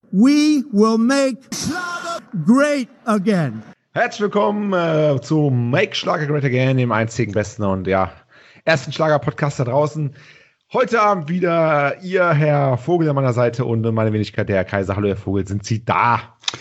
We will make Schlager great again. Herzlich willkommen zu Make Schlager Great Again, dem einzigen, besten und ersten Schlager-Podcast da draußen. Heute Abend wieder ihr Herr Vogel an meiner Seite und meine Wenigkeit, der Herr Kaiser. Hallo Herr Vogel, sind Sie da?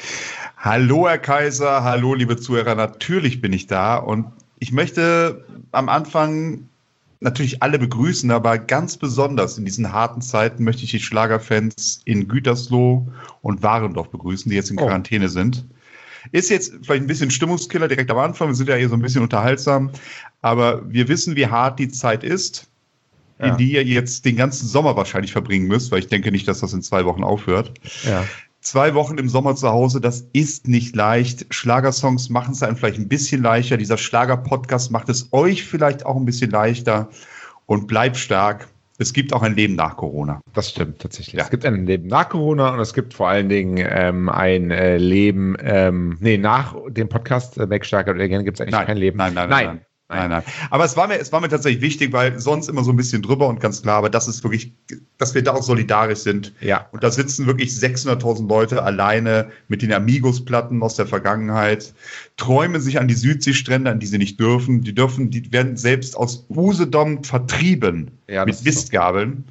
Hallo Herr Kaiser, hallo liebe Zuhörer, natürlich bin ich da und ich möchte am Anfang natürlich alle begrüßen, aber ganz besonders in diesen harten Zeiten möchte ich die Schlagerfans in Gütersloh und Warendorf begrüßen, die jetzt in Quarantäne sind. Ist jetzt vielleicht ein bisschen Stimmungskiller direkt am Anfang, wir sind ja hier so ein bisschen unterhaltsam, aber wir wissen, wie hart die Zeit ist, in die ihr jetzt den ganzen Sommer wahrscheinlich verbringen müsst, weil ich denke nicht, dass das in 2 Wochen aufhört. Ja. 2 Wochen im Sommer zu Hause, das ist nicht leicht. Schlagersongs machen es einem vielleicht ein bisschen leichter. Dieser Schlager-Podcast macht es euch vielleicht auch ein bisschen leichter. Und bleibt stark. Es gibt auch ein Leben nach Corona. Das stimmt tatsächlich. Ja. Es gibt ein Leben nach Corona und es gibt vor allen Dingen ein Leben, nach dem Podcast Make Schlager Great Again gibt es eigentlich kein Leben. Nein. Aber es war mir tatsächlich wichtig, weil sonst immer so ein bisschen drüber und ganz klar, aber das ist wirklich, dass wir da auch solidarisch sind. Ja. Und da sitzen wirklich 600.000 Leute alleine mit den Amigos-Platten aus der Vergangenheit, träumen sich an die Südseestrände, an die sie nicht dürfen. Die werden selbst aus Usedom vertrieben mit Mistgabeln.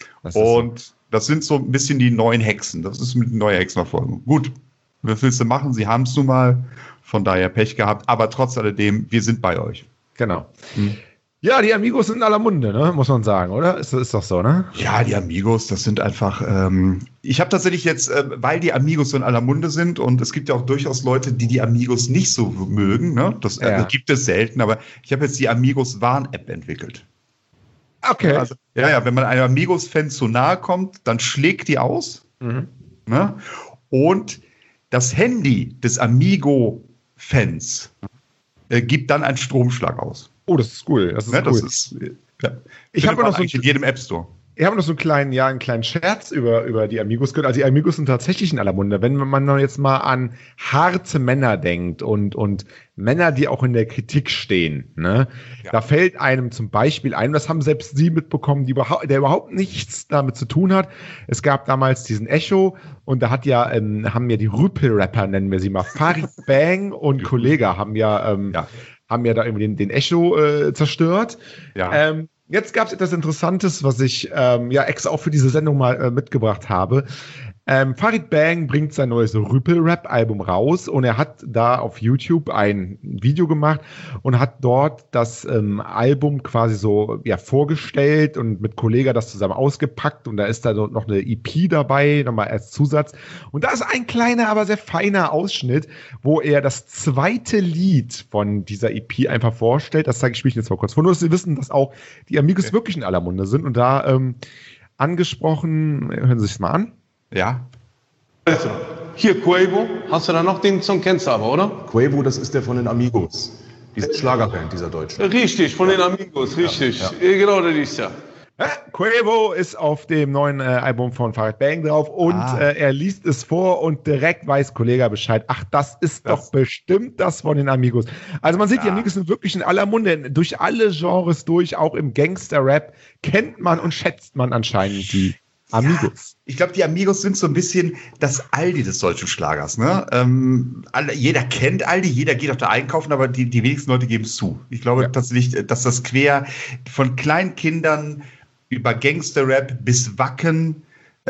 Und das sind so ein bisschen die neuen Hexen. Das ist mit neuer Hexenverfolgung. Gut, was willst du machen? Sie haben es nun mal, von daher Pech gehabt. Aber trotz alledem, wir sind bei euch. Genau. Ja, die Amigos sind in aller Munde, ne? Muss man sagen, oder? Ist doch so, ne? Ja, die Amigos, das sind einfach, ich habe tatsächlich jetzt, weil die Amigos so in aller Munde sind und es gibt ja auch durchaus Leute, die Amigos nicht so mögen, ne? Das gibt es selten, aber ich habe jetzt die Amigos-Warn-App entwickelt. Okay. Also, wenn man einem Amigos-Fan zu nahe kommt, dann schlägt die aus. Ne? Und das Handy des Amigo-Fans gibt dann einen Stromschlag aus. Oh, das ist cool. Das ist cool. Ich habe noch so in jedem App Store. Ich habe noch so einen kleinen Scherz über die Amigos gehört. Also die Amigos sind tatsächlich in aller Munde. Wenn man jetzt mal an harte Männer denkt und Männer, die auch in der Kritik stehen, ne? Ja. Da fällt einem zum Beispiel ein, das haben selbst Sie mitbekommen, der überhaupt nichts damit zu tun hat. Es gab damals diesen Echo und da haben ja die Rüpel-Rapper, nennen wir sie mal, Farid Bang und Kollega haben ja da irgendwie den Echo zerstört. Ja. Jetzt gab es etwas Interessantes, was ich extra auch für diese Sendung mal mitgebracht habe. Farid Bang bringt sein neues Rüpel-Rap-Album raus und er hat da auf YouTube ein Video gemacht und hat dort das Album quasi so vorgestellt und mit Kollega das zusammen ausgepackt und da ist da noch eine EP dabei, nochmal als Zusatz. Und da ist ein kleiner, aber sehr feiner Ausschnitt, wo er das zweite Lied von dieser EP einfach vorstellt. Das spiele ich jetzt mal kurz vor, nur dass Sie wissen, dass auch die Amigos wirklich in aller Munde sind und da angesprochen, hören Sie sich mal an. Ja. Also, hier Quavo, hast du da noch den Song, kennst du aber, oder? Quavo, das ist der von den Amigos. Diese Schlagerband, dieser Deutschen. Richtig, von den Amigos, richtig. Ja. Genau, das ist ja. Quavo ist auf dem neuen Album von Farid Bang drauf und er liest es vor und direkt weiß Kollege Bescheid. Ach, das ist doch bestimmt das von den Amigos. Also man sieht, die Amigos sind wirklich in aller Munde, durch alle Genres durch, auch im Gangster-Rap kennt man und schätzt man anscheinend die Amigos. Ja, ich glaube, die Amigos sind so ein bisschen das Aldi des deutschen Schlagers. Ne? Jeder kennt Aldi, jeder geht auch da einkaufen, aber die wenigsten Leute geben es zu. Ich glaube tatsächlich, dass das quer von Kleinkindern über Gangster-Rap bis Wacken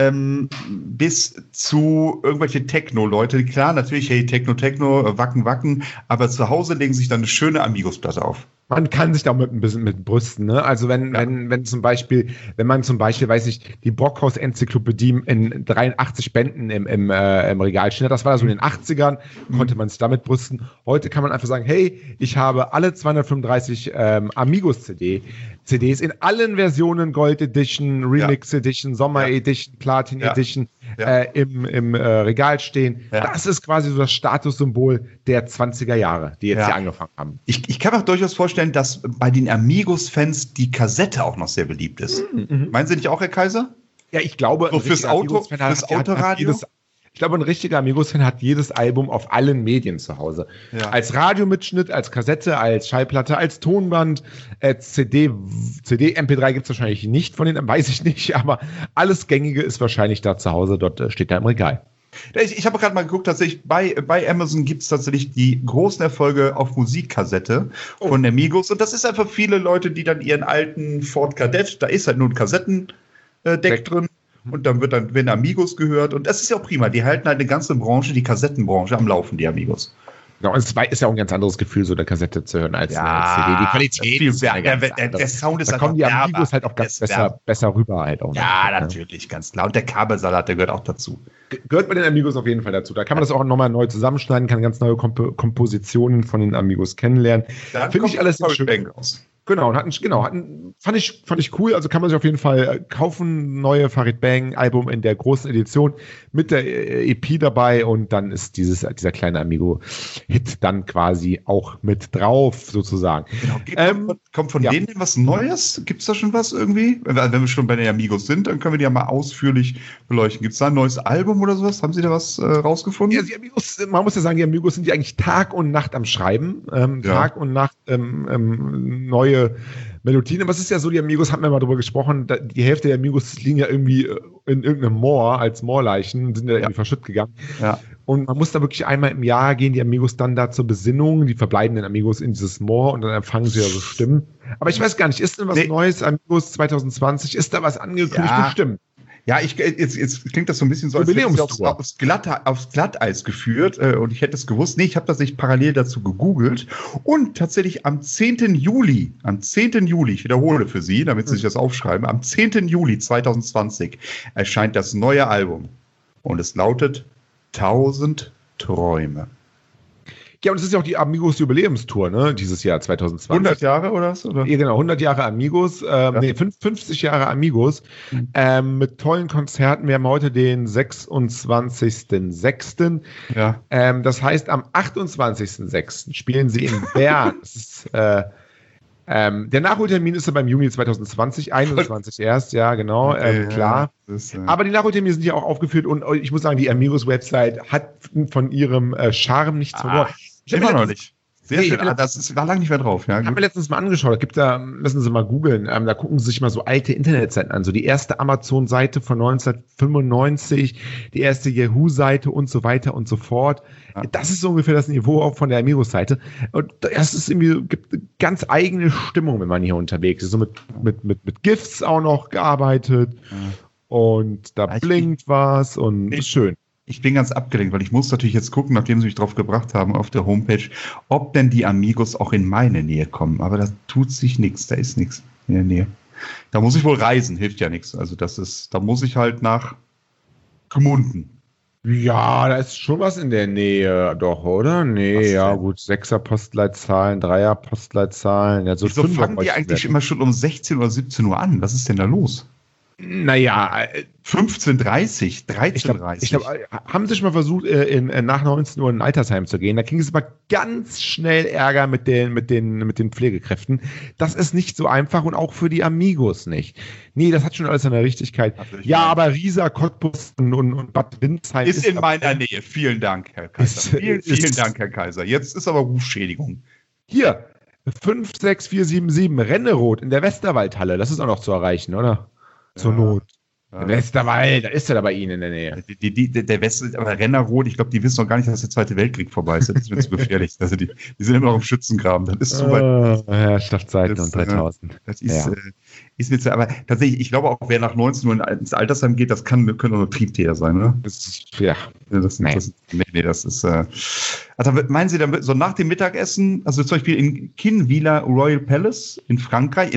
bis zu irgendwelche Techno-Leute. Klar, natürlich, hey, Techno, Wacken, aber zu Hause legen sich dann eine schöne Amigos-Platte auf. Man kann sich da ein bisschen mit brüsten, ne? Also wenn man zum Beispiel, weiß ich, die Brockhaus-Enzyklopädie in 83 Bänden im Regal steht, das war so in den 80ern, konnte man sich damit brüsten. Heute kann man einfach sagen, hey, ich habe alle 235 Amigos-CDs in allen Versionen, Gold Edition, Remix Edition, Sommer Edition, Platin Edition im Regal stehen. Ja. Das ist quasi so das Statussymbol der 20er Jahre, die jetzt hier angefangen haben. Ich kann mir auch durchaus vorstellen, dass bei den Amigos-Fans die Kassette auch noch sehr beliebt ist. Meinen Sie nicht auch, Herr Kaiser? Ja, ich glaube, so fürs Autoradio? Ich glaube, ein richtiger Amigos-Fan hat jedes Album auf allen Medien zu Hause. Ja. Als Radiomitschnitt, als Kassette, als Schallplatte, als Tonband, CD, MP3 gibt es wahrscheinlich nicht von denen, weiß ich nicht, aber alles Gängige ist wahrscheinlich da zu Hause, dort steht da im Regal. Ich habe gerade mal geguckt, tatsächlich bei Amazon gibt es tatsächlich die großen Erfolge auf Musikkassette von der Amigos. Und das ist einfach viele Leute, die dann ihren alten Ford Kadett, da ist halt nur ein Kassettendeck drin. Und dann werden Amigos gehört. Und das ist ja auch prima. Die halten halt eine ganze Branche, die Kassettenbranche, am Laufen, die Amigos. Genau, und es ist ja auch ein ganz anderes Gefühl, so eine Kassette zu hören als eine CD. Die Qualität ist ja der Sound ist da einfach kommen die Amigos halt auch ganz besser rüber halt auch. Ja, natürlich, ganz klar. Und der Kabelsalat, der gehört auch dazu. Gehört bei den Amigos auf jeden Fall dazu. Da kann man das auch nochmal neu zusammenschneiden, kann ganz neue Kompositionen von den Amigos kennenlernen. Finde ich alles sehr schön. Raus. Genau, fand ich cool. Also kann man sich auf jeden Fall kaufen. Neue Farid Bang Album in der großen Edition mit der EP dabei und dann ist dieser kleine Amigo-Hit dann quasi auch mit drauf sozusagen. Genau. Kommt von denen was Neues? Gibt es da schon was irgendwie? Wenn wir schon bei den Amigos sind, dann können wir die ja mal ausführlich beleuchten. Gibt es da ein neues Album oder sowas? Haben Sie da was rausgefunden? Ja, die Amigos, man muss ja sagen, die Amigos sind ja eigentlich Tag und Nacht am Schreiben. Tag und Nacht neue Melodien. Aber es ist ja so, die Amigos, hatten wir mal drüber gesprochen, die Hälfte der Amigos liegen ja irgendwie in irgendeinem Moor als Moorleichen, sind ja irgendwie verschütt gegangen. Ja. Und man muss da wirklich einmal im Jahr gehen, die Amigos dann da zur Besinnung, die verbleibenden Amigos in dieses Moor und dann empfangen sie ja so Stimmen. Aber ich weiß gar nicht, ist denn was Neues, Amigos 2020? Ist da was angekündigt? Bestimmt. Ja, jetzt klingt das so ein bisschen so, als hätte ich aufs Glatteis geführt und ich hätte es gewusst. Nee, ich habe tatsächlich parallel dazu gegoogelt und tatsächlich am 10. Juli, ich wiederhole für Sie, damit Sie sich das aufschreiben, am 10. Juli 2020 erscheint das neue Album und es lautet 1000 Träume. Ja, und es ist ja auch die Amigos-Jubiläumstour, ne, dieses Jahr 2020. 100 Jahre oder was? Oder? Ja, genau, 100 Jahre Amigos, 50 Jahre Amigos, mit tollen Konzerten. Wir haben heute den 26.06. Ja. Das heißt, am 28.06. spielen sie in Bern. Das ist, der Nachholtermin ist ja beim Juni 2020, 21 erst, ja, genau, klar. Aber die Nachholtermine sind ja auch aufgeführt und ich muss sagen, die Amigos-Website hat von ihrem Charme nichts verloren. Immer noch nicht. Sehr schön. War lange nicht mehr drauf. Ja, ich habe mir letztens mal angeschaut, müssen Sie mal googeln, da gucken Sie sich mal so alte Internetseiten an, so die erste Amazon-Seite von 1995, die erste Yahoo-Seite und so weiter und so fort. Ja. Das ist so ungefähr das Niveau auch von der Amigos-Seite. Und das ist irgendwie, gibt eine ganz eigene Stimmung, wenn man hier unterwegs ist. So mit GIFs auch noch gearbeitet. Ja. Und da blinkt was und ist schön. Ich bin ganz abgelenkt, weil ich muss natürlich jetzt gucken, nachdem Sie mich drauf gebracht haben auf der Homepage, ob denn die Amigos auch in meine Nähe kommen. Aber da tut sich nichts, da ist nichts in der Nähe. Da muss ich wohl reisen, hilft ja nichts. Also da muss ich halt nach Gmunden. Ja, da ist schon was in der Nähe, doch, oder? Nee, ja gut, 6er Postleitzahlen, 3er Postleitzahlen. Ja, so wieso fangen die eigentlich immer schon um 16 oder 17 Uhr an? Was ist denn da los? Naja, 15:30, 13:30. Ich glaub, haben Sie schon mal versucht, nach 19 Uhr in ein Altersheim zu gehen? Da kriegen Sie aber ganz schnell Ärger mit den Pflegekräften. Das ist nicht so einfach und auch für die Amigos nicht. Nee, das hat schon alles seine Richtigkeit. Ja, aber Riesa, Cottbus und Bad Windsheim ist in meiner Nähe. Vielen Dank, Herr Kaiser. Vielen Dank, Herr Kaiser. Jetzt ist aber Rufschädigung. Hier, 56477 Rennerot in der Westerwaldhalle. Das ist auch noch zu erreichen, oder? Zur Not. Ja. Westerwald, da ist er da bei Ihnen in der Nähe. Der aber Rennerrot, ich glaube, die wissen noch gar nicht, dass der Zweite Weltkrieg vorbei ist. Das ist mir zu gefährlich. Also die sind immer noch im Schützengraben. Das ist so weit. Herrschaftszeiten und 3000. Das ist mir zu, aber tatsächlich, ich glaube auch, wer nach 19 Uhr ins Altersheim geht, das können auch nur Triebtäter sein, ne? Das ist. Also meinen Sie dann so nach dem Mittagessen, also zum Beispiel in Kinvilla Royal Palace in Frankreich,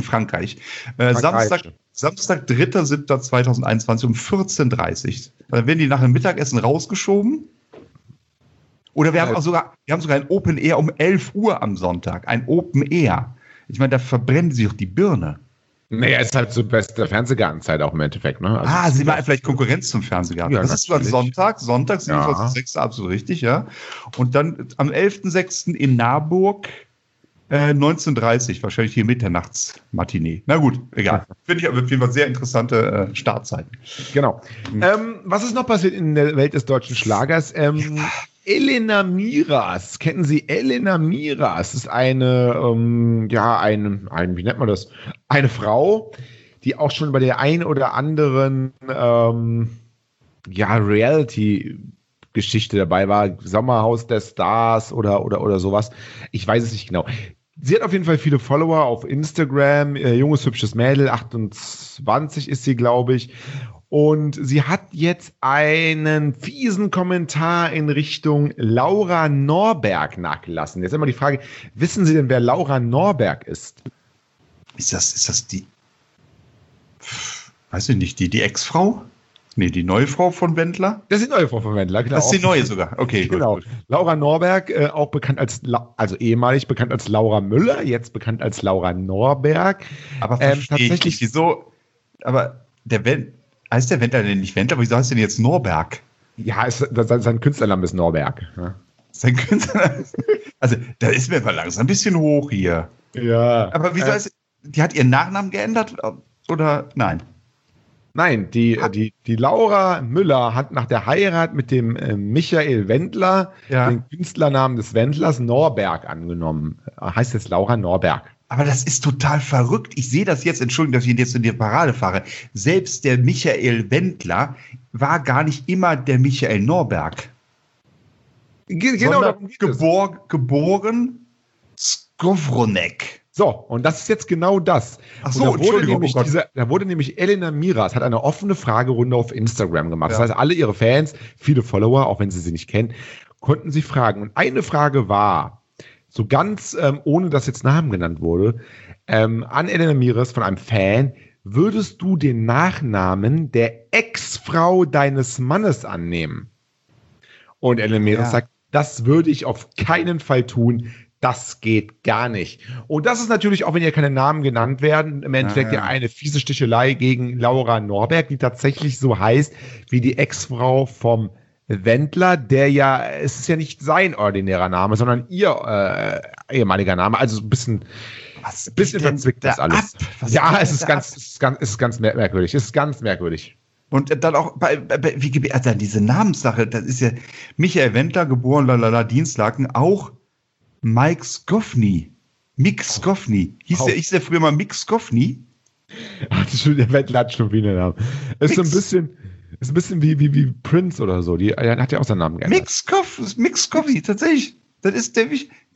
Samstag, 3.7.2021 um 14:30 Uhr. Dann werden die nach dem Mittagessen rausgeschoben. Oder wir haben sogar ein Open Air um 11 Uhr am Sonntag. Ein Open Air. Ich meine, da verbrennen sie doch die Birne. Naja, ist halt so beste Fernsehgartenzeit auch im Endeffekt, ne? Also Sie machen vielleicht Konkurrenz zum Fernsehgarten. Ja, das ist zwar Sonntag, 27.06. absolut richtig, ja. Und dann am 11.06. in Naburg 19:30, wahrscheinlich hier Mitternachtsmatinee. Na gut, egal. Finde ich aber auf jeden Fall sehr interessante Startzeiten. Genau. Was ist noch passiert in der Welt des deutschen Schlagers? Elena Miras. Kennen Sie Elena Miras? Das ist eine, wie nennt man das? Eine Frau, die auch schon bei der einen oder anderen, Reality Geschichte dabei war. Sommerhaus der Stars oder sowas. Ich weiß es nicht genau. Sie hat auf jeden Fall viele Follower auf Instagram. Junges, hübsches Mädel, 28 ist sie, glaube ich. Und sie hat jetzt einen fiesen Kommentar in Richtung Laura Norberg nachgelassen. Jetzt immer die Frage, wissen Sie denn, wer Laura Norberg ist? Ist das die, weiß ich nicht, die Ex-Frau? Nee, die neue Frau von Wendler? Das ist die neue Frau von Wendler, genau. Das ist die neue sogar, okay. Genau. Gut. Laura Norberg, auch bekannt als, also ehemalig bekannt als Laura Müller, jetzt bekannt als Laura Norberg. Aber tatsächlich, wieso, aber heißt der Wendler denn nicht Wendler? Wieso heißt der denn jetzt Norberg? Ja, sein Künstlername ist Norberg. Ja. Sein Künstlername? Also, da ist mir mal langsam ein bisschen hoch hier. Ja. Aber wieso die hat ihren Nachnamen geändert? Oder nein? Nein, die Laura Müller hat nach der Heirat mit dem Michael Wendler den Künstlernamen des Wendlers Norberg angenommen. Heißt jetzt Laura Norberg. Aber das ist total verrückt. Ich sehe das jetzt, Entschuldigung, dass ich jetzt in die Parade fahre. Selbst der Michael Wendler war gar nicht immer der Michael Norberg. Genau, darum geht es. Geboren Skowronek. So, und das ist jetzt genau das. Ach so, Entschuldigung. Da wurde nämlich Elena Miras, hat eine offene Fragerunde auf Instagram gemacht. Ja. Das heißt, alle ihre Fans, viele Follower, auch wenn sie nicht kennen, konnten sie fragen. Und eine Frage war, so ganz, ohne dass jetzt Namen genannt wurde, an Elena Miras von einem Fan, würdest du den Nachnamen der Ex-Frau deines Mannes annehmen? Und Elena Miras sagt, das würde ich auf keinen Fall tun. Das geht gar nicht. Und das ist natürlich, auch wenn hier keine Namen genannt werden, im Endeffekt ja eine fiese Stichelei gegen Laura Norberg, die tatsächlich so heißt wie die Ex-Frau vom Wendler, es ist ja nicht sein ordinärer Name, sondern ihr ehemaliger Name. Also ein bisschen verzwickt das alles. Ja, es ist ganz merkwürdig. Es ist ganz merkwürdig. Und dann auch bei Wikipedia, dann diese Namenssache, das ist ja Michael Wendler, geboren Dienstlaken, auch Mike Scoffney. Mick Scoffney. Hieß der früher mal Mick Scoffney? Der Wendler hat schon wieder einen Namen. Ist ein bisschen wie Prince oder so. Er hat ja auch seinen Namen geändert. Mick Scoffney, tatsächlich. Das ist der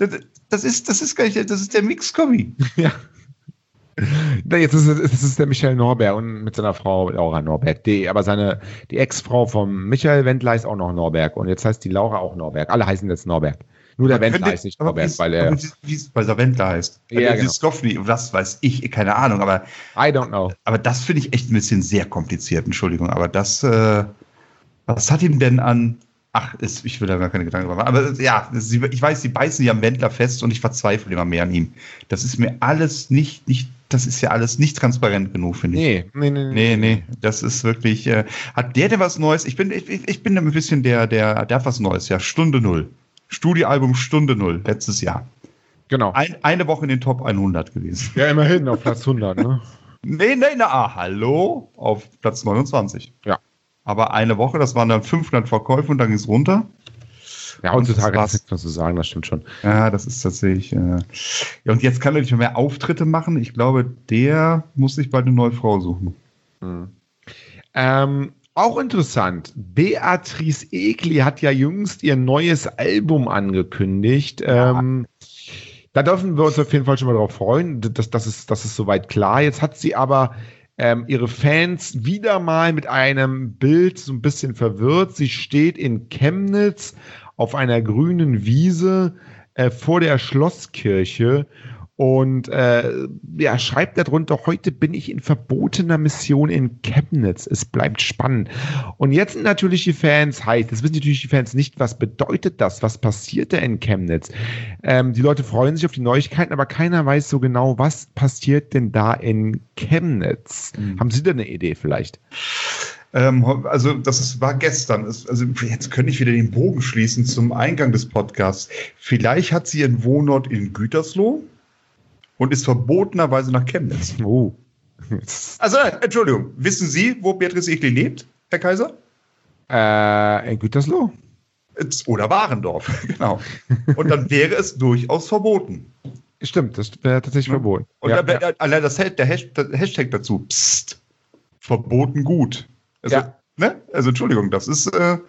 Mick Scoffney. Ja. Jetzt ist es der Michael Norberg und mit seiner Frau Laura Norberg. Aber die Ex-Frau vom Michael Wendler ist auch noch Norberg. Und jetzt heißt die Laura auch Norberg. Alle heißen jetzt Norberg. Nur der Wendler heißt nicht Norberg, weil der Wendler heißt. Ja, genau. Scoffney, was weiß ich, keine Ahnung, aber I don't know. Aber das finde ich echt ein bisschen sehr kompliziert, Entschuldigung, aber das, was hat ihm denn an, ich will da gar keine Gedanken machen, aber ja, ich weiß, sie beißen ja am Wendler fest und ich verzweifle immer mehr an ihm. Das ist mir alles das ist ja alles nicht transparent genug, finde ich. Nee, das ist wirklich, hat der was Neues? Ich bin ein bisschen der hat was Neues, ja, Stunde Null. Studioalbum Stunde Null, letztes Jahr. Genau. Eine Woche in den Top 100 gewesen. Ja, immerhin auf Platz 100, ne? Nee, hallo, auf Platz 29. Ja. Aber eine Woche, das waren dann 500 Verkäufe und dann ging es runter. Ja, heutzutage ist nichts mehr zu sagen, das stimmt schon. Ja, das ist tatsächlich. Ja, und jetzt kann er nicht mehr Auftritte machen. Ich glaube, der muss sich bald eine neue Frau suchen. Auch interessant, Beatrice Egli hat ja jüngst ihr neues Album angekündigt. Da dürfen wir uns auf jeden Fall schon mal drauf freuen. Das ist soweit klar. Jetzt hat sie aber ihre Fans wieder mal mit einem Bild so ein bisschen verwirrt. Sie steht in Chemnitz auf einer grünen Wiese vor der Schlosskirche und schreibt darunter, heute bin ich in verbotener Mission in Chemnitz. Es bleibt spannend. Und jetzt sind natürlich die Fans heiß. Das wissen natürlich die Fans nicht, was bedeutet das? Was passiert da in Chemnitz? Die Leute freuen sich auf die Neuigkeiten, aber keiner weiß so genau, was passiert denn da in Chemnitz? Haben Sie da eine Idee vielleicht? Also war gestern. Also jetzt könnte ich wieder den Bogen schließen zum Eingang des Podcasts. Vielleicht hat sie ihren Wohnort in Gütersloh und ist verbotenerweise nach Chemnitz. Oh. Also, Entschuldigung, wissen Sie, wo Beatrice Egli lebt, Herr Kaiser? In Gütersloh? Oder Warendorf, genau. Und dann wäre es durchaus verboten. Stimmt, das wäre tatsächlich verboten. Und dann wäre allein der Hashtag dazu, Psst, verboten gut. Also, also Entschuldigung, das ist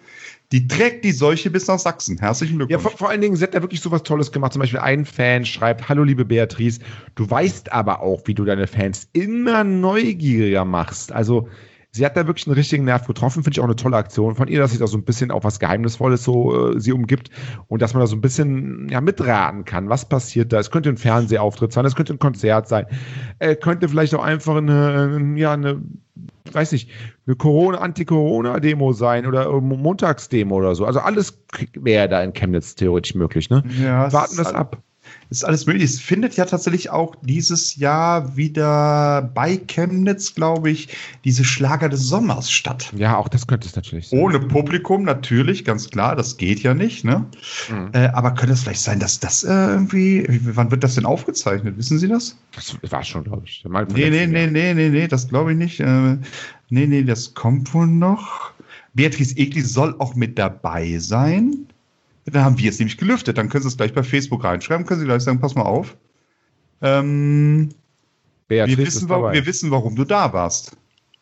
Die trägt die Seuche bis nach Sachsen. Herzlichen Ja, Glückwunsch. vor allen Dingen, sie hat da wirklich so was Tolles gemacht. Zum Beispiel ein Fan schreibt, hallo liebe Beatrice, du weißt aber auch, wie du deine Fans immer neugieriger machst. Also sie hat da wirklich einen richtigen Nerv getroffen. Finde ich auch eine tolle Aktion von ihr, dass sich da so ein bisschen auch was Geheimnisvolles so sie umgibt und dass man da so ein bisschen mitraten kann. Was passiert da? Es könnte ein Fernsehauftritt sein, es könnte ein Konzert sein, könnte vielleicht auch einfach eine weiß nicht, eine Anti-Corona-Demo sein oder Montagsdemo oder so. Also alles wäre da in Chemnitz theoretisch möglich, ne? Ja, Warten wir es ab. Ist alles möglich. Es findet ja tatsächlich auch dieses Jahr wieder bei Chemnitz, glaube ich, diese Schlager des Sommers statt. Ja, auch das könnte es natürlich sein. Ohne Publikum natürlich, ganz klar, das geht ja nicht, ne? Aber könnte es vielleicht sein, dass das wann wird das denn aufgezeichnet? Wissen Sie das? Das war schon, glaube ich. Nee, das glaube ich nicht. Nee, das kommt wohl noch. Beatrice Egli soll auch mit dabei sein. Dann haben wir es nämlich gelüftet. Dann können Sie es gleich bei Facebook reinschreiben. Können Sie gleich sagen, pass mal auf. Wir wissen, warum du da warst.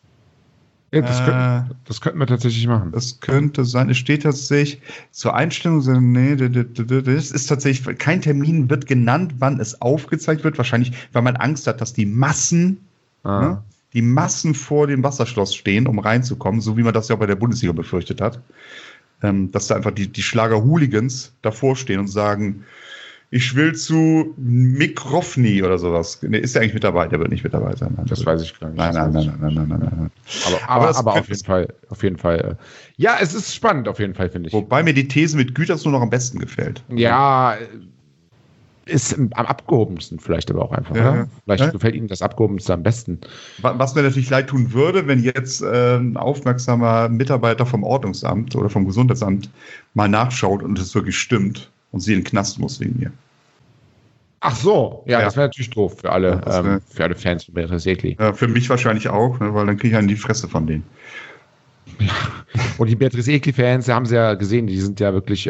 Ja, das könnten wir tatsächlich machen. Das könnte sein. Es steht tatsächlich zur Einstellung, das ist tatsächlich, kein Termin wird genannt, wann es aufgezeigt wird. Wahrscheinlich, weil man Angst hat, dass die Massen vor dem Wasserschloss stehen, um reinzukommen, so wie man das ja auch bei der Bundesliga befürchtet hat. Dass da einfach die Schlager-Hooligans davor stehen und sagen, ich will zu Mick Roffny oder sowas. Nee, ist der eigentlich mit dabei? Der wird nicht mit dabei sein. Nein, das weiß ich gar nicht. Nein. Aber auf jeden Fall. Ja, es ist spannend auf jeden Fall, finde ich. Wobei mir die These mit Gütersloh noch am besten gefällt. Ja, ist am abgehobensten vielleicht aber auch einfach. Ja, oder? Vielleicht gefällt Ihnen das Abgehobenste am besten. Was mir natürlich leid tun würde, wenn jetzt ein aufmerksamer Mitarbeiter vom Ordnungsamt oder vom Gesundheitsamt mal nachschaut und es wirklich stimmt und sie in den Knast muss wegen mir. Ach so, ja. Das wäre natürlich doof für alle, Ja, für alle Fans von Beatrice Egli. Ja, für mich wahrscheinlich auch, ne, weil dann kriege ich einen in die Fresse von denen. Und die Beatrice Egli-Fans, haben Sie ja gesehen, die sind ja wirklich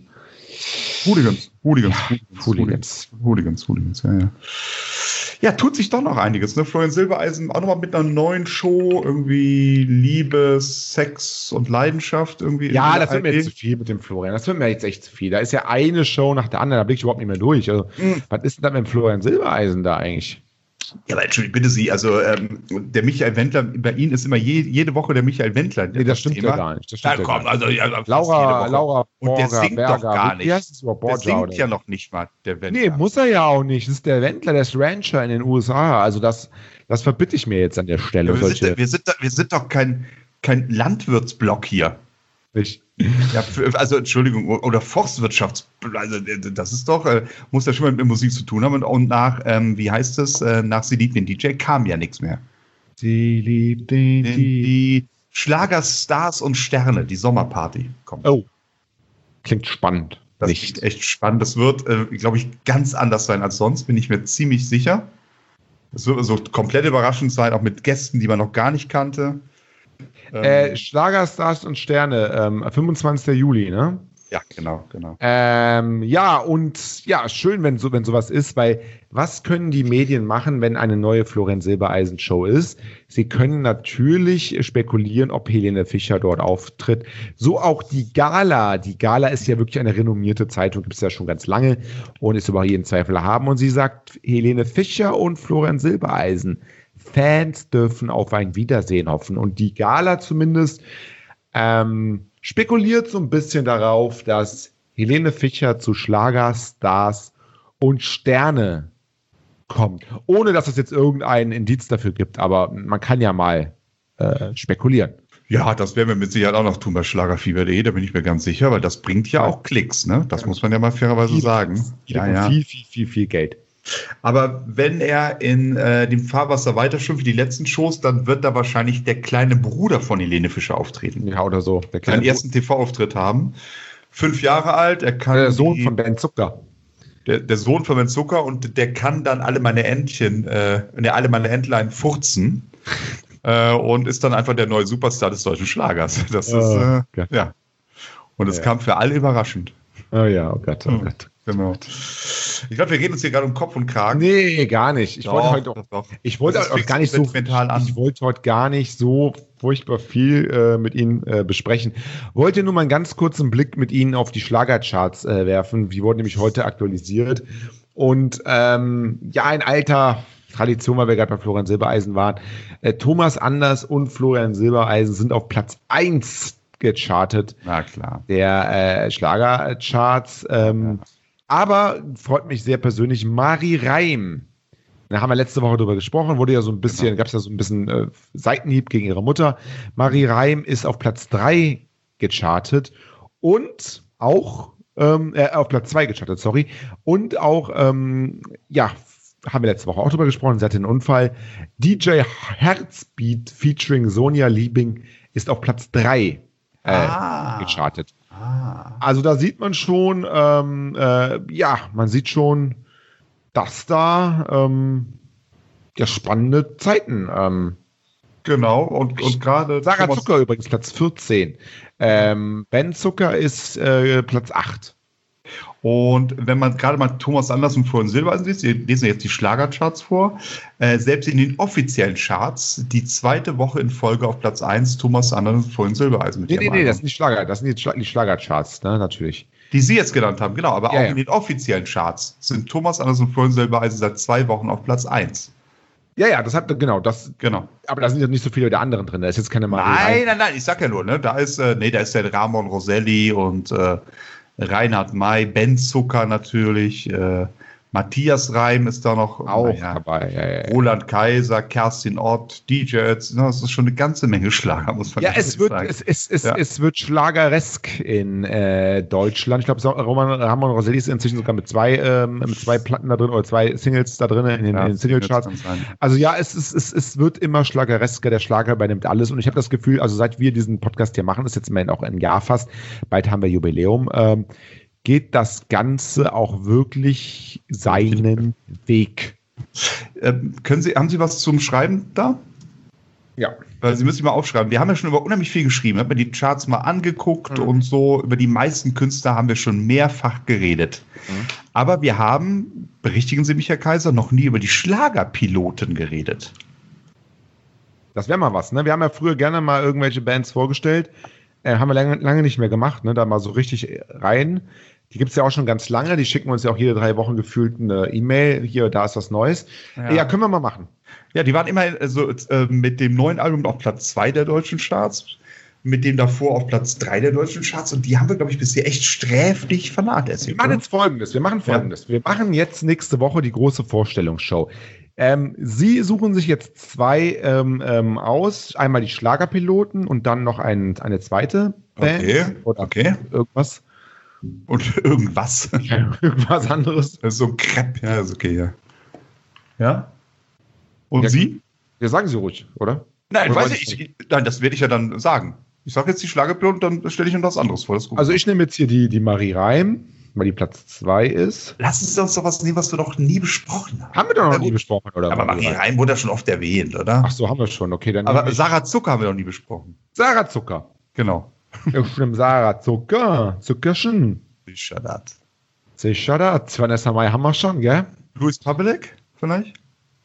Hooligans, ja. Ja, tut sich doch noch einiges, ne? Florian Silbereisen auch nochmal mit einer neuen Show, irgendwie Liebe, Sex und Leidenschaft irgendwie. Ja, das wird mir jetzt zu viel mit dem Florian. Das wird mir jetzt echt zu viel. Da ist ja eine Show nach der anderen, da blicke ich überhaupt nicht mehr durch. Also, was ist denn da mit dem Florian Silbereisen da eigentlich? Ja, aber Entschuldigung, bitte Sie, also der Michael Wendler, bei Ihnen ist immer jede Woche der Michael Wendler. Nee, das stimmt ja gar nicht. Das stimmt komm, also Laura und der Borger, singt Berger, doch gar nicht. Wie heißt das überhaupt? Der Borger, singt ja noch nicht mal, der Wendler. Nee, muss er ja auch nicht. Das ist der Wendler, der ist Rancher in den USA. Also das verbitte ich mir jetzt an der Stelle. Ja, wir sind doch kein Landwirtsblock hier. Nicht. Ja, also Entschuldigung, oder Forstwirtschafts, also das ist doch, muss ja schon mal mit Musik zu tun haben und nach, wie heißt es, nach Sie liebt den DJ kam ja nichts mehr. Sie liebt den Die Schlagerstars und Sterne, die Sommerparty kommt. Oh, klingt spannend. Das ist echt spannend. Das wird, glaube ich, ganz anders sein als sonst, bin ich mir ziemlich sicher. Es wird so komplett überraschend sein, auch mit Gästen, die man noch gar nicht kannte. Schlagerstars und Sterne, 25. Juli, ne? Ja, genau. Schön, wenn sowas ist, weil was können die Medien machen, wenn eine neue Florian Silbereisen Show ist? Sie können natürlich spekulieren, ob Helene Fischer dort auftritt. So auch die Gala. Die Gala ist ja wirklich eine renommierte Zeitung, gibt es ja schon ganz lange und ist über jeden Zweifel erhaben. Und sie sagt, Helene Fischer und Florian Silbereisen, Fans dürfen auf ein Wiedersehen hoffen. Und die Gala zumindest spekuliert so ein bisschen darauf, dass Helene Fischer zu Schlagerstars und Sterne kommt. Ohne, dass es jetzt irgendeinen Indiz dafür gibt. Aber man kann ja mal spekulieren. Ja, das werden wir mit Sicherheit auch noch tun bei Schlagerfieber.de, da bin ich mir ganz sicher, weil das bringt ja auch Klicks, ne? Das muss man ja mal fairerweise sagen. Viel Geld. Aber wenn er in dem Fahrwasser weiter schwimmt wie die letzten Shows, dann wird da wahrscheinlich der kleine Bruder von Helene Fischer auftreten. Ja, oder so. Seinen ersten TV-Auftritt haben. 5 Jahre alt, er kann. Der Sohn von Ben Zucker. Der Sohn von Ben Zucker und der kann dann alle meine Entlein furzen. Und ist dann einfach der neue Superstar des deutschen Schlagers. Das ist, ja. Und es kam für alle überraschend. Oh ja, oh Gott. Genau. Ich glaube, wir reden uns hier gerade um Kopf und Kragen. Nee, gar nicht. Ich wollte heute gar nicht so furchtbar viel mit Ihnen besprechen. Wollte nur mal einen ganz kurzen Blick mit Ihnen auf die Schlagercharts werfen. Die wurden nämlich heute aktualisiert. Und ein alter Tradition, weil wir gerade bei Florian Silbereisen waren. Thomas Anders und Florian Silbereisen sind auf Platz 1 gechartet. Na klar. Der Schlagercharts. Aber freut mich sehr persönlich, Mari Reim. Da haben wir letzte Woche drüber gesprochen, gab es ja so ein bisschen Seitenhieb gegen ihre Mutter. Mari Reim ist auf Platz 3 gechartet und auch auf Platz 2 gechartet, sorry. Und auch, haben wir letzte Woche auch drüber gesprochen, sie hatte einen Unfall. DJ Herzbeat featuring Sonja Liebing ist auf Platz 3 gechartet. Also da sieht man schon, man sieht schon, dass da spannende Zeiten. Genau, und gerade Sarah Zucker übrigens Platz 14. Ben Zucker ist Platz 8. Und wenn man gerade mal Thomas Anders und Florian Silbereisen liest, wir lesen jetzt die Schlagercharts vor, selbst in den offiziellen Charts, die zweite Woche in Folge auf Platz 1, Thomas Anders und Florian Silbereisen. Nee, das sind die Schlagercharts, ne, natürlich. Die Sie jetzt genannt haben, genau, aber Ja, auch in den offiziellen Charts sind Thomas Anders und Florian Silbereisen seit 2 Wochen auf Platz 1. Ja, das. Aber da sind ja nicht so viele der anderen drin, da ist jetzt keine Nein, ich sag ja nur, ne, da ist der Ramon Roselli und Reinhard May, Ben Zucker natürlich, Matthias Reim ist da noch auch dabei. Ja. Roland Kaiser, Kerstin Ott, DJs, das ist schon eine ganze Menge Schlager, muss man sagen. Es wird schlageresk in Deutschland. Ich glaube, Ramon Roselli ist inzwischen sogar mit zwei Platten da drin oder 2 Singles da drin in den Singlecharts. Also ja, es wird immer schlageresker, der Schlager übernimmt alles und ich habe das Gefühl, also seit wir diesen Podcast hier machen, ist jetzt immerhin auch ein Jahr fast, bald haben wir Jubiläum, geht das Ganze auch wirklich seinen Weg. Haben Sie was zum Schreiben da? Ja. Weil Sie müssen mal aufschreiben. Wir haben ja schon über unheimlich viel geschrieben. Ich habe mir die Charts mal angeguckt und so. Über die meisten Künstler haben wir schon mehrfach geredet. Aber wir haben, berichtigen Sie mich, Herr Kaiser, noch nie über die Schlagerpiloten geredet. Das wäre mal was, ne? Wir haben ja früher gerne mal irgendwelche Bands vorgestellt. Haben wir lange nicht mehr gemacht, ne? Da mal so richtig rein. Die gibt es ja auch schon ganz lange. Die schicken uns ja auch jede 3 Wochen gefühlt eine E-Mail. Hier, da ist was Neues. Ja, können wir mal machen. Ja, die waren immer mit dem neuen Album auf Platz 2 der deutschen Charts, mit dem davor auf Platz 3 der deutschen Charts. Und die haben wir, glaube ich, bisher echt sträflich vernachlässigt. Wir machen Folgendes. Wir machen jetzt nächste Woche die große Vorstellungsshow. Sie suchen sich jetzt 2 aus. Einmal die Schlagerpiloten und dann noch eine zweite Band. Okay. Irgendwas. Und irgendwas. Ja, irgendwas anderes. Das ist so ein Crepe. Ja, ist okay, ja. Ja? Und ja, Sie? Ja, sagen Sie ruhig, oder? Nein, nein, das werde ich ja dann sagen. Ich sage jetzt die Schlagerpiloten, dann stelle ich Ihnen was anderes vor. Das ist gut. Also ich nehme jetzt hier die Marie Reim, weil die Platz 2 ist. Lassen Sie uns doch was nehmen, was wir noch nie besprochen haben. Haben wir doch noch nie besprochen, oder? Aber Marie Reim wurde ja schon oft erwähnt, oder? Ach so, haben wir schon. Okay, dann. Aber Sarah Zucker haben wir noch nie besprochen. Sarah Zucker. Genau. Ja, stimmt, Sarah Zucker. Zuckerchen. Sicher das. Vanessa Mai haben wir schon, gell? Louis Pavlik vielleicht?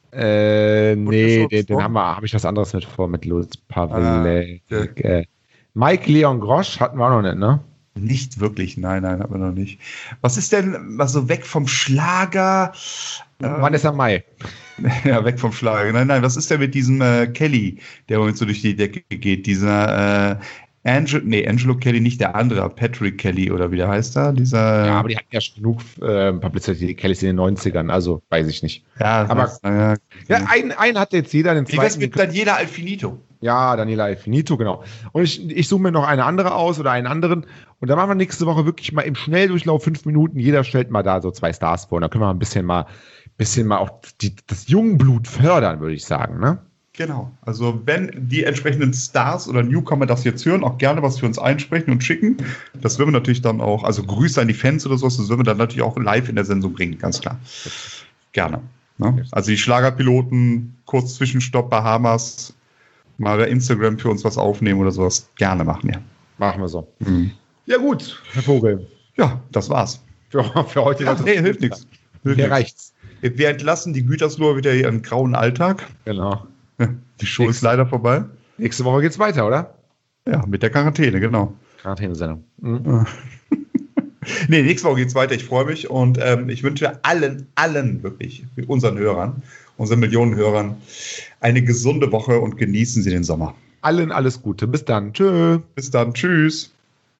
Nee, den habe ich was anderes mit Louis Pavlik. Mike Leon Grosch hatten wir auch noch nicht, ne? Nicht wirklich, nein, hatten wir noch nicht. Was ist denn mal so weg vom Schlager? Vanessa Mai. Ja, weg vom Schlager. Nein, was ist denn mit diesem Kelly, der uns so durch die Decke geht? Dieser Angelo Kelly, nicht der andere, Patrick Kelly oder wie der heißt da? Ja, aber die hatten ja schon genug Publicity, die Kellys in den 90ern, also weiß ich nicht. Ja, aber einen hat jetzt jeder, den zweiten. Wie wär's mit Daniela Alfinito? Ja, Daniela Alfinito, genau. Und ich suche mir noch eine andere aus oder einen anderen und dann machen wir nächste Woche wirklich mal im Schnelldurchlauf 5 Minuten, jeder stellt mal da so 2 Stars vor und dann können wir ein bisschen mal auch das Jungblut fördern, würde ich sagen, ne? Genau. Also wenn die entsprechenden Stars oder Newcomer das jetzt hören, auch gerne was für uns einsprechen und schicken. Das würden wir natürlich dann auch, also Grüße an die Fans oder sowas, das würden wir dann natürlich auch live in der Sendung bringen, ganz klar. Gerne. Ne? Also die Schlagerpiloten, kurz Zwischenstopp Bahamas, mal bei Instagram für uns was aufnehmen oder sowas. Gerne machen, ja. Machen wir so. Ja gut, Herr Vogel. Ja, das war's. Für heute. Ja, nee, hilft nichts. Hier reicht's. Wir entlassen die Gütersloher wieder ihren grauen Alltag. Genau. Die Show ist leider vorbei. Nächste Woche geht's weiter, oder? Ja, mit der Quarantäne, genau. Quarantänesendung. Mhm. Nee, nächste Woche geht's weiter. Ich freue mich und ich wünsche allen wirklich, unseren Hörern, unseren Millionen Hörern, eine gesunde Woche und genießen Sie den Sommer. Allen alles Gute. Bis dann. Tschö. Bis dann. Tschüss.